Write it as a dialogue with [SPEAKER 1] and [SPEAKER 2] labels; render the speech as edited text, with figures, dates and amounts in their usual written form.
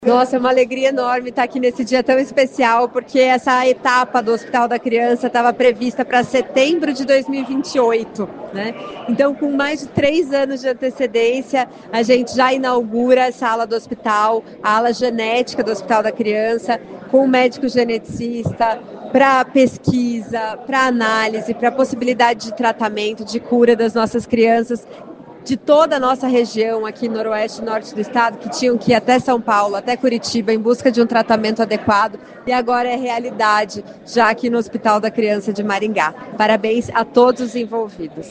[SPEAKER 1] Nossa, é uma alegria enorme estar aqui nesse dia tão especial, porque essa etapa do Hospital da Criança estava prevista para setembro de 2028, né? Então, com mais de 3 anos de antecedência, a gente já inaugura essa ala do hospital, a ala genética do Hospital da Criança, com um médico geneticista, para pesquisa, para análise, para possibilidade de tratamento, de cura das nossas crianças de toda a nossa região aqui noroeste e norte do estado, que tinham que ir até São Paulo, até Curitiba, em busca de um tratamento adequado, e agora é realidade, já aqui no Hospital da Criança de Maringá. Parabéns a todos os envolvidos.